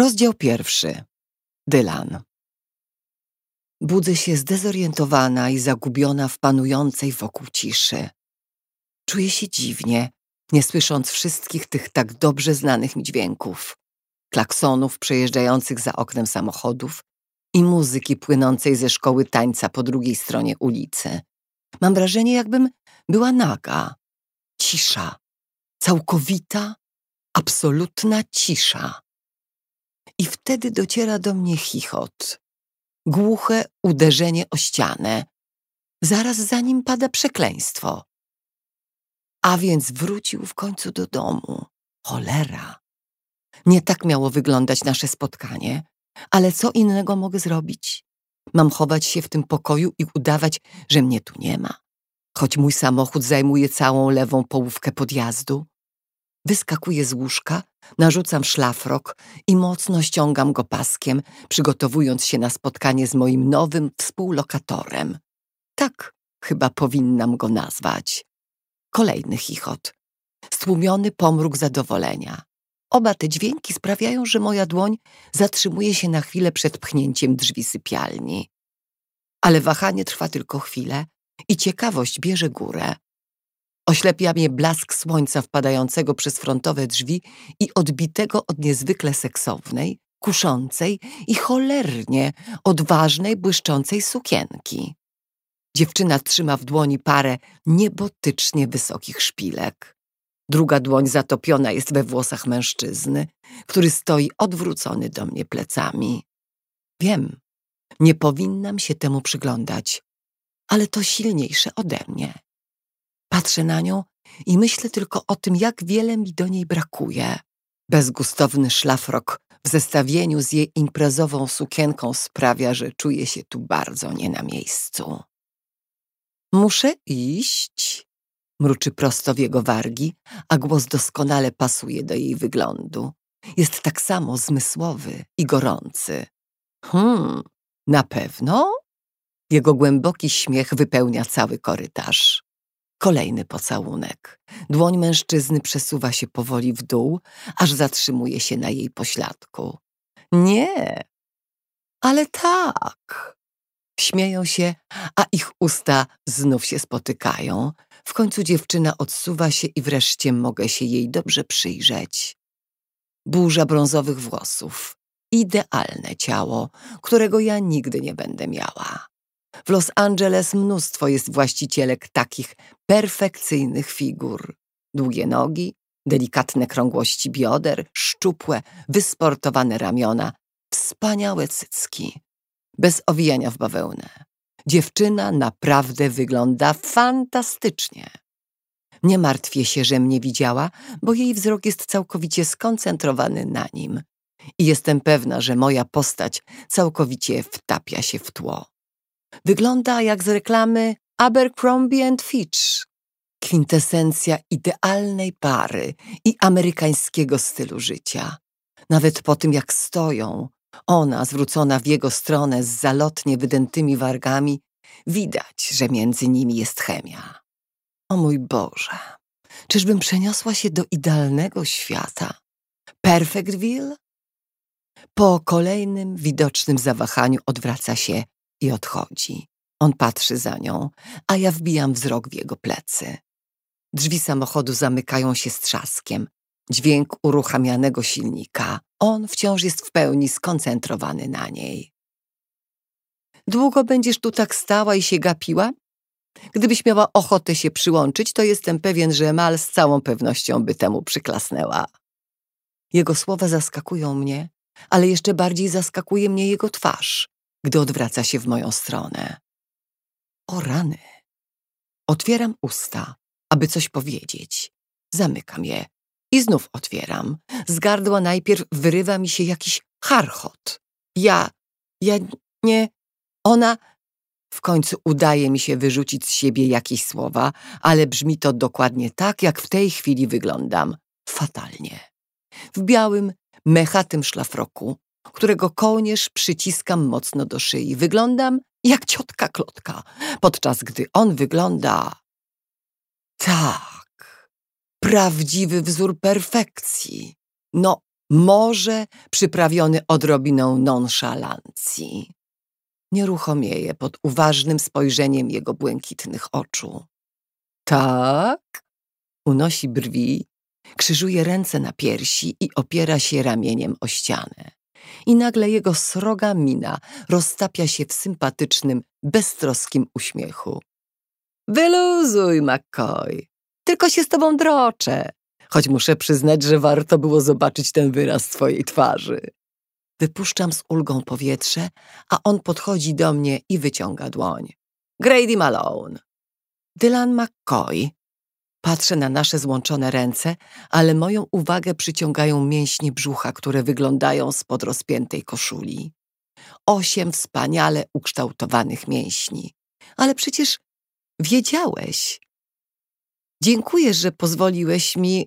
Rozdział 1. Dylan. Budzę się zdezorientowana i zagubiona w panującej wokół ciszy. Czuję się dziwnie, nie słysząc wszystkich tych tak dobrze znanych mi dźwięków. Klaksonów przejeżdżających za oknem samochodów i muzyki płynącej ze szkoły tańca po drugiej stronie ulicy. Mam wrażenie, jakbym była naga. Cisza. Całkowita, absolutna cisza. I wtedy dociera do mnie chichot. Głuche uderzenie o ścianę. Zaraz za nim pada przekleństwo. A więc wrócił w końcu do domu. Cholera. Nie tak miało wyglądać nasze spotkanie, ale co innego mogę zrobić? Mam chować się w tym pokoju i udawać, że mnie tu nie ma, choć mój samochód zajmuje całą lewą połówkę podjazdu. Wyskakuję z łóżka, narzucam szlafrok i mocno ściągam go paskiem, przygotowując się na spotkanie z moim nowym współlokatorem. Tak chyba powinnam go nazwać. Kolejny chichot. Stłumiony pomruk zadowolenia. Oba te dźwięki sprawiają, że moja dłoń zatrzymuje się na chwilę przed pchnięciem drzwi sypialni. Ale wahanie trwa tylko chwilę i ciekawość bierze górę. Oślepia mnie blask słońca wpadającego przez frontowe drzwi i odbitego od niezwykle seksownej, kuszącej i cholernie odważnej, błyszczącej sukienki. Dziewczyna trzyma w dłoni parę niebotycznie wysokich szpilek. Druga dłoń zatopiona jest we włosach mężczyzny, który stoi odwrócony do mnie plecami. Wiem, nie powinnam się temu przyglądać, ale to silniejsze ode mnie. Patrzę na nią i myślę tylko o tym, jak wiele mi do niej brakuje. Bezgustowny szlafrok w zestawieniu z jej imprezową sukienką sprawia, że czuję się tu bardzo nie na miejscu. Muszę iść, mruczy prosto w jego wargi, a głos doskonale pasuje do jej wyglądu. Jest tak samo zmysłowy i gorący. Na pewno? Jego głęboki śmiech wypełnia cały korytarz. Kolejny pocałunek. Dłoń mężczyzny przesuwa się powoli w dół, aż zatrzymuje się na jej pośladku. Nie, ale tak. Śmieją się, a ich usta znów się spotykają. W końcu dziewczyna odsuwa się i wreszcie mogę się jej dobrze przyjrzeć. Burza brązowych włosów. Idealne ciało, którego ja nigdy nie będę miała. W Los Angeles mnóstwo jest właścicielek takich perfekcyjnych figur. Długie nogi, delikatne krągłości bioder, szczupłe, wysportowane ramiona, wspaniałe cycki. Bez owijania w bawełnę. Dziewczyna naprawdę wygląda fantastycznie. Nie martwię się, że mnie widziała, bo jej wzrok jest całkowicie skoncentrowany na nim. I jestem pewna, że moja postać całkowicie wtapia się w tło. Wygląda jak z reklamy Abercrombie & Fitch. Kwintesencja idealnej pary i amerykańskiego stylu życia. Nawet po tym, jak stoją, ona zwrócona w jego stronę z zalotnie wydętymi wargami, widać, że między nimi jest chemia. O mój Boże, czyżbym przeniosła się do idealnego świata? Perfectville? Po kolejnym widocznym zawahaniu odwraca się i odchodzi. On patrzy za nią, a ja wbijam wzrok w jego plecy. Drzwi samochodu zamykają się z trzaskiem. Dźwięk uruchamianego silnika. On wciąż jest w pełni skoncentrowany na niej. Długo będziesz tu tak stała i się gapiła? Gdybyś miała ochotę się przyłączyć, to jestem pewien, że Mal z całą pewnością by temu przyklasnęła. Jego słowa zaskakują mnie, ale jeszcze bardziej zaskakuje mnie jego twarz, gdy odwraca się w moją stronę. O rany! Otwieram usta, aby coś powiedzieć. Zamykam je i znów otwieram. Z gardła najpierw wyrywa mi się jakiś charchot. Ja nie... Ona... W końcu udaje mi się wyrzucić z siebie jakieś słowa, ale brzmi to dokładnie tak, jak w tej chwili wyglądam. Fatalnie. W białym, mechatym szlafroku, którego kołnierz przyciskam mocno do szyi. Wyglądam jak ciotka Klotka, podczas gdy on wygląda... Tak, prawdziwy wzór perfekcji. No, Może przyprawiony odrobiną nonszalancji. Nieruchomieje pod uważnym spojrzeniem jego błękitnych oczu. Tak? Unosi brwi, krzyżuje ręce na piersi i opiera się ramieniem o ścianę. I nagle jego sroga mina roztapia się w sympatycznym, beztroskim uśmiechu. Wyluzuj, McCoy. Tylko się z tobą droczę. Choć muszę przyznać, że warto było zobaczyć ten wyraz twojej twarzy. Wypuszczam z ulgą powietrze, a on podchodzi do mnie i wyciąga dłoń. Grady Malone. Dylan McCoy. Patrzę na nasze złączone ręce, ale moją uwagę przyciągają mięśnie brzucha, które wyglądają spod rozpiętej koszuli. 8 wspaniale ukształtowanych mięśni. Ale przecież wiedziałeś. Dziękuję, że pozwoliłeś mi...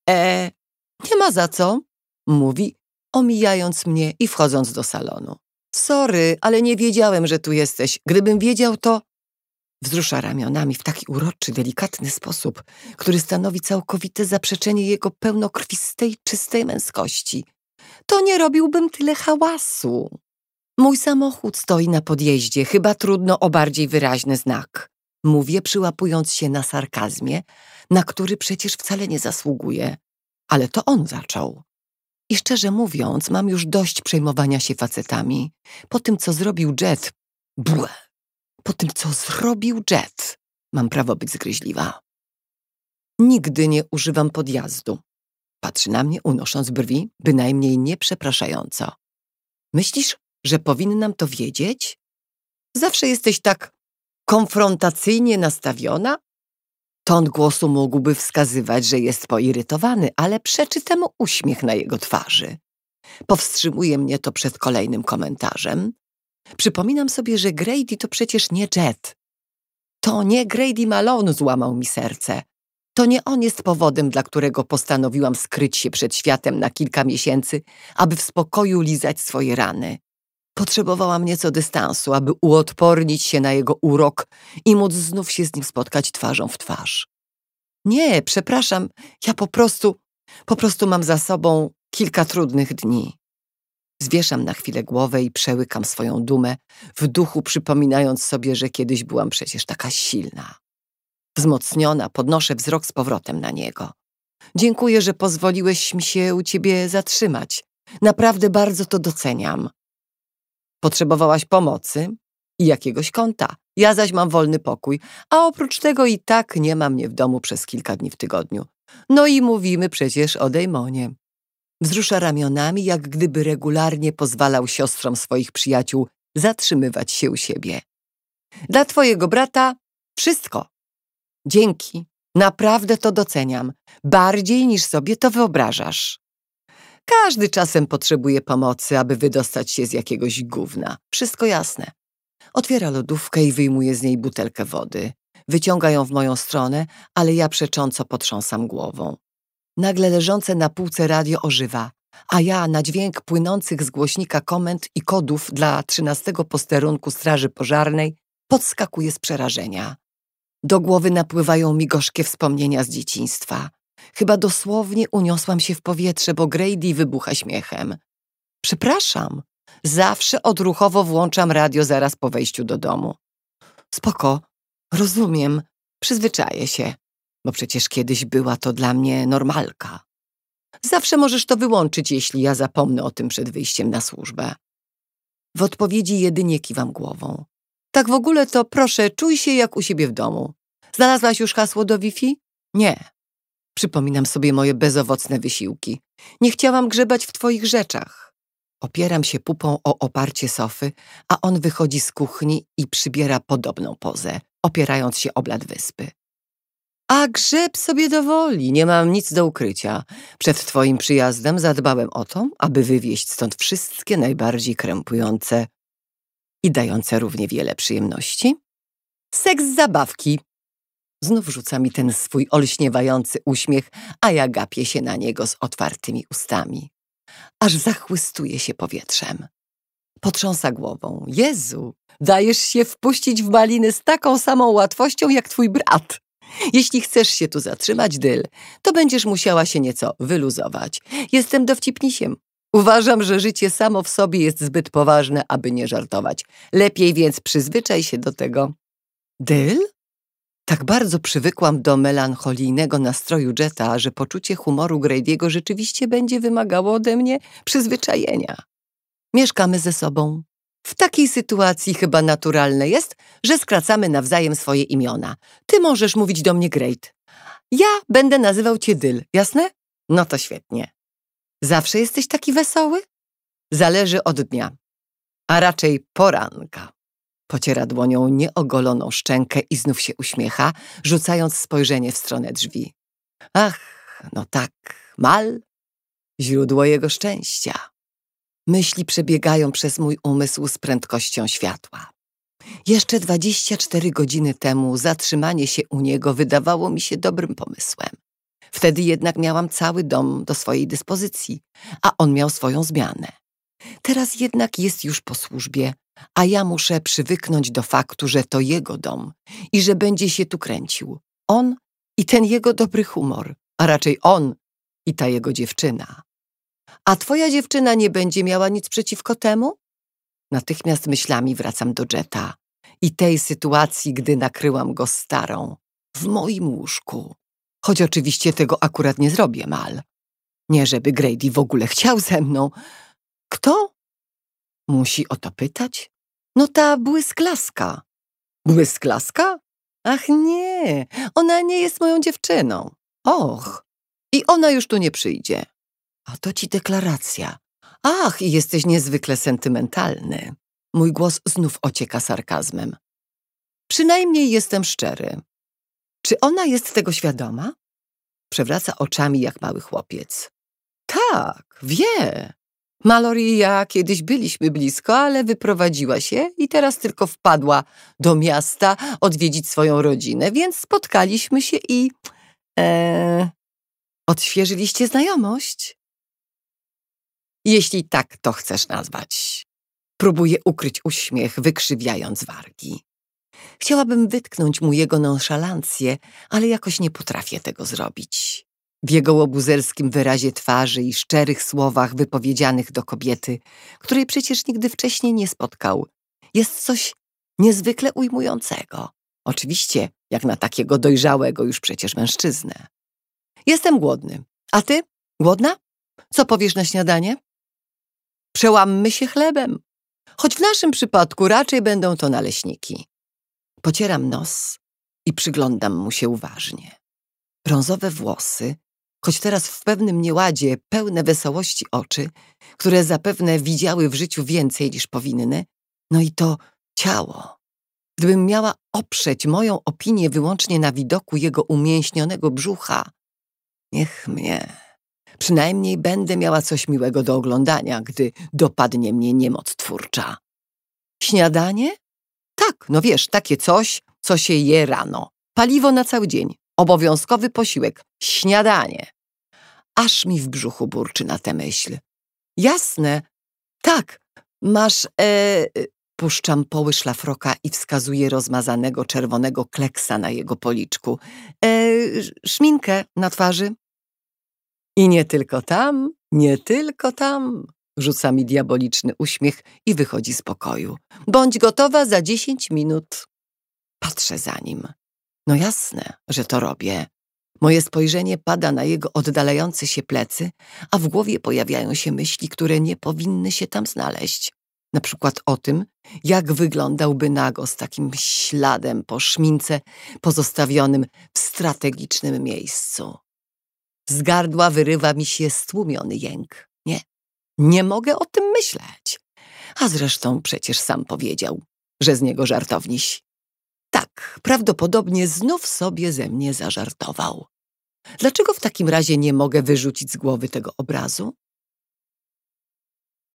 nie ma za co, mówi, omijając mnie i wchodząc do salonu. Sorry, ale nie wiedziałem, że tu jesteś. Gdybym wiedział, to... Wzrusza ramionami w taki uroczy, delikatny sposób, który stanowi całkowite zaprzeczenie jego pełnokrwistej, czystej męskości. To nie robiłbym tyle hałasu. Mój samochód stoi na podjeździe, chyba trudno o bardziej wyraźny znak. Mówię, przyłapując się na sarkazmie, na który przecież wcale nie zasługuję. Ale to on zaczął. I szczerze mówiąc, mam już dość przejmowania się facetami. Po tym, co zrobił Jet... Po tym, co zrobił Jet, mam prawo być zgryźliwa. Nigdy nie używam podjazdu. Patrzy na mnie, unosząc brwi, bynajmniej nie przepraszająco. Myślisz, że powinnam to wiedzieć? Zawsze jesteś tak konfrontacyjnie nastawiona? Ton głosu mógłby wskazywać, że jest poirytowany, ale przeczy temu uśmiech na jego twarzy. Powstrzymuje mnie to przed kolejnym komentarzem. Przypominam sobie, że Grady to przecież nie Jet. To nie Grady Malone złamał mi serce. To nie on jest powodem, dla którego postanowiłam skryć się przed światem na kilka miesięcy, aby w spokoju lizać swoje rany. Potrzebowałam nieco dystansu, aby uodpornić się na jego urok i móc znów się z nim spotkać twarzą w twarz. Nie, przepraszam, ja po prostu mam za sobą kilka trudnych dni. Zwieszam na chwilę głowę i przełykam swoją dumę, w duchu przypominając sobie, że kiedyś byłam przecież taka silna. Wzmocniona, podnoszę wzrok z powrotem na niego. Dziękuję, że pozwoliłeś mi się u ciebie zatrzymać. Naprawdę bardzo to doceniam. Potrzebowałaś pomocy i jakiegoś kąta. Ja zaś mam wolny pokój, a oprócz tego i tak nie ma mnie w domu przez kilka dni w tygodniu. No i mówimy przecież o Damonie. Wzrusza ramionami, jak gdyby regularnie pozwalał siostrom swoich przyjaciół zatrzymywać się u siebie. Dla twojego brata wszystko. Dzięki. Naprawdę to doceniam. Bardziej niż sobie to wyobrażasz. Każdy czasem potrzebuje pomocy, aby wydostać się z jakiegoś gówna. Wszystko jasne. Otwiera lodówkę i wyjmuje z niej butelkę wody. Wyciąga ją w moją stronę, ale ja przecząco potrząsam głową. Nagle leżące na półce radio ożywa, a ja na dźwięk płynących z głośnika komend i kodów dla 13 posterunku Straży Pożarnej podskakuję z przerażenia. Do głowy napływają mi gorzkie wspomnienia z dzieciństwa. Chyba dosłownie uniosłam się w powietrze, bo Grady wybucha śmiechem. Przepraszam, zawsze odruchowo włączam radio zaraz po wejściu do domu. Spoko, rozumiem, przyzwyczaję się, bo przecież kiedyś była to dla mnie normalka. Zawsze możesz to wyłączyć, jeśli ja zapomnę o tym przed wyjściem na służbę. W odpowiedzi jedynie kiwam głową. Tak w ogóle to proszę, czuj się jak u siebie w domu. Znalazłaś już hasło do Wi-Fi? Nie. Przypominam sobie moje bezowocne wysiłki. Nie chciałam grzebać w twoich rzeczach. Opieram się pupą o oparcie sofy, a on wychodzi z kuchni i przybiera podobną pozę, opierając się o blat wyspy. A grzeb sobie dowoli, nie mam nic do ukrycia. Przed twoim przyjazdem zadbałem o to, aby wywieźć stąd wszystkie najbardziej krępujące i dające równie wiele przyjemności. Seks zabawki. Znów rzuca mi ten swój olśniewający uśmiech, a ja gapię się na niego z otwartymi ustami. Aż zachłystuje się powietrzem. Potrząsa głową. Jezu, dajesz się wpuścić w maliny z taką samą łatwością jak twój brat. Jeśli chcesz się tu zatrzymać, Dyl, to będziesz musiała się nieco wyluzować. Jestem dowcipnisiem. Uważam, że życie samo w sobie jest zbyt poważne, aby nie żartować. Lepiej więc przyzwyczaj się do tego. Dyl? Tak bardzo przywykłam do melancholijnego nastroju Jetta, że poczucie humoru Grady'ego rzeczywiście będzie wymagało ode mnie przyzwyczajenia. Mieszkamy ze sobą. W takiej sytuacji chyba naturalne jest, że skracamy nawzajem swoje imiona. Ty możesz mówić do mnie Grade. Ja będę nazywał cię Dyl, jasne? No to świetnie. Zawsze jesteś taki wesoły? Zależy od dnia, a raczej poranka. Pociera dłonią nieogoloną szczękę i znów się uśmiecha, rzucając spojrzenie w stronę drzwi. Ach, no tak, Mal, źródło jego szczęścia. Myśli przebiegają przez mój umysł z prędkością światła. Jeszcze 24 godziny temu zatrzymanie się u niego wydawało mi się dobrym pomysłem. Wtedy jednak miałam cały dom do swojej dyspozycji, a on miał swoją zmianę. Teraz jednak jest już po służbie, a ja muszę przywyknąć do faktu, że to jego dom i że będzie się tu kręcił. On i ten jego dobry humor, a raczej on i ta jego dziewczyna. A twoja dziewczyna nie będzie miała nic przeciwko temu? Natychmiast myślami wracam do Jetta i tej sytuacji, gdy nakryłam go starą, w moim łóżku. Choć oczywiście tego akurat nie zrobię, Mal. Nie, żeby Grady w ogóle chciał ze mną. Kto? Musi o to pytać? No ta błysklaska. Błysklaska? Ach nie, ona nie jest moją dziewczyną. Och, i ona już tu nie przyjdzie. A to ci deklaracja. Ach, i jesteś niezwykle sentymentalny. Mój głos znów ocieka sarkazmem. Przynajmniej jestem szczery. Czy ona jest tego świadoma? Przewraca oczami jak mały chłopiec. Tak, wie. Mallory i ja kiedyś byliśmy blisko, ale wyprowadziła się i teraz tylko wpadła do miasta odwiedzić swoją rodzinę, więc spotkaliśmy się i... odświeżyliście znajomość? Jeśli tak to chcesz nazwać. Próbuję ukryć uśmiech, wykrzywiając wargi. Chciałabym wytknąć mu jego nonszalancję, ale jakoś nie potrafię tego zrobić. W jego łobuzerskim wyrazie twarzy i szczerych słowach wypowiedzianych do kobiety, której przecież nigdy wcześniej nie spotkał, jest coś niezwykle ujmującego. Oczywiście, jak na takiego dojrzałego już przecież mężczyznę. Jestem głodny. A ty? Głodna? Co powiesz na śniadanie? Przełammy się chlebem. Choć w naszym przypadku raczej będą to naleśniki. Pocieram nos i przyglądam mu się uważnie. Brązowe włosy, choć teraz w pewnym nieładzie pełne wesołości oczy, które zapewne widziały w życiu więcej niż powinny, no i to ciało. Gdybym miała oprzeć moją opinię wyłącznie na widoku jego umięśnionego brzucha, niech mnie. Przynajmniej będę miała coś miłego do oglądania, gdy dopadnie mnie niemoc twórcza. Śniadanie? Tak, no wiesz, takie coś, co się je rano. Paliwo na cały dzień. Obowiązkowy posiłek. Śniadanie. Aż mi w brzuchu burczy na tę myśl. Jasne. Tak, masz... Puszczam poły szlafroka i wskazuję rozmazanego czerwonego kleksa na jego policzku. Szminkę na twarzy. I nie tylko tam, nie tylko tam. Rzuca mi diaboliczny uśmiech i wychodzi z pokoju. Bądź gotowa za 10 minut. Patrzę za nim. No jasne, że to robię. Moje spojrzenie pada na jego oddalające się plecy, a w głowie pojawiają się myśli, które nie powinny się tam znaleźć. Na przykład o tym, jak wyglądałby nago z takim śladem po szmince pozostawionym w strategicznym miejscu. Z gardła wyrywa mi się stłumiony jęk. Nie mogę o tym myśleć. A zresztą przecież sam powiedział, że z niego żartowniś. Tak, prawdopodobnie znów sobie ze mnie zażartował. Dlaczego w takim razie nie mogę wyrzucić z głowy tego obrazu?